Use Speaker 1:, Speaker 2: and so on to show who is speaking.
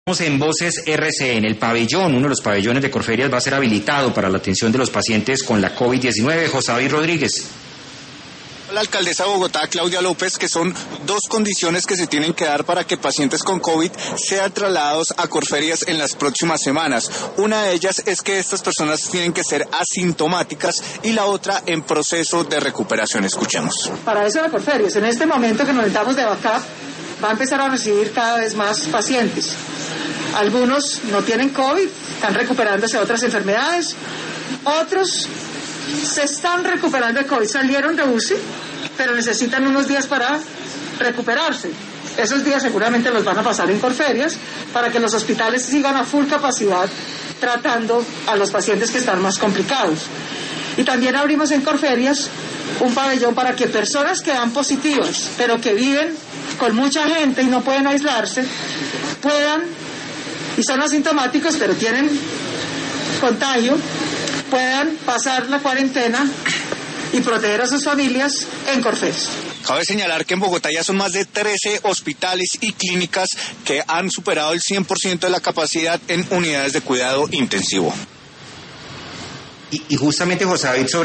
Speaker 1: En Voces RCN, el pabellón, uno de los pabellones de Corferias va a ser habilitado para la atención de los pacientes con la COVID-19. José David Rodríguez.
Speaker 2: La alcaldesa de Bogotá, Claudia López, que son dos condiciones que se tienen que dar para que pacientes con COVID sean trasladados a Corferias en las próximas semanas. Una de ellas es que estas personas tienen que ser asintomáticas y la otra en proceso de recuperación. Escuchemos.
Speaker 3: Para eso de Corferias, en este momento que nos estamos de backup, va a empezar a recibir cada vez más pacientes. Algunos no tienen COVID, están recuperándose de otras enfermedades, otros se están recuperando de COVID, salieron de UCI, pero necesitan unos días para recuperarse. Esos días seguramente los van a pasar en Corferias para que los hospitales sigan a full capacidad tratando a los pacientes que están más complicados. Y también abrimos en Corferias un pabellón para que personas que dan positivas, pero que viven con mucha gente y no pueden aislarse, puedan, y son asintomáticos, pero tienen contagio, puedan pasar la cuarentena y proteger a sus familias en Corferias.
Speaker 2: Cabe señalar que en Bogotá ya son más de 13 hospitales y clínicas que han superado el 100% de la capacidad en unidades de cuidado intensivo.
Speaker 1: Y justamente, José David, sobre